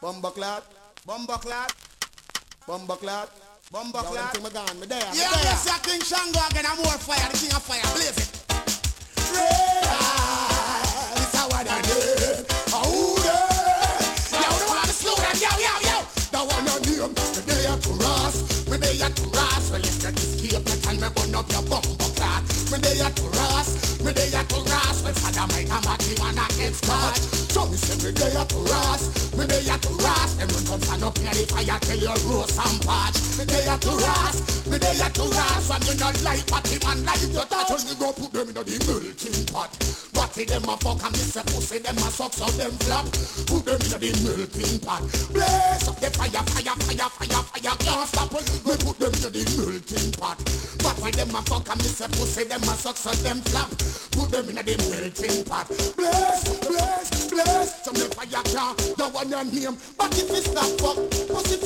Bumbaclad, Bumbaclad, Bumbaclad, Bumbaclad. Me gone, me there. Yeah, yes, I King Shango again. I'm more fire, the king of fire. Blaze it. Red eyes, it's what I did. Oh, yeah. Yo, the one slow down. Yo. The one on him, me there to Ross. Me there to Ross. Well, if you escape, me tell me burn up your Bumbaclad. Me there to Ross. Me there to Ross. Well, Father might have a team and I get scotch. So me say me there to Ross. Me there to Ross. Them run come stand up near the fire till you roast and patch. Me there to Ross. Me there to Ross. And you not like party man like your touch. And you go put them in the melting pot. Body them a fuck and me say pussy them a suck so them flap. Put them in the melting pot. Blaze up the fire. Can't stop it. Me put them in the melting pot. But when them a fuck and me say pussy them a suck so them flap. Put them in the melting pot. Blaze. Some the fire can't. The one your name. But if it's not fuck, pussy